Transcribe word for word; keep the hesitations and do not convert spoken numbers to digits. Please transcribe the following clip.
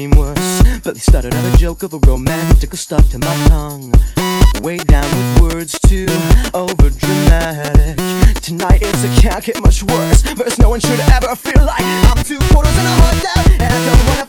seem worse, but they started out a joke of a romantic stuck to my tongue. Way down with words too over dramatic. Tonight it's a can't get much worse, but no one should ever feel like I'm two quarters and a heart down, and I don't wanna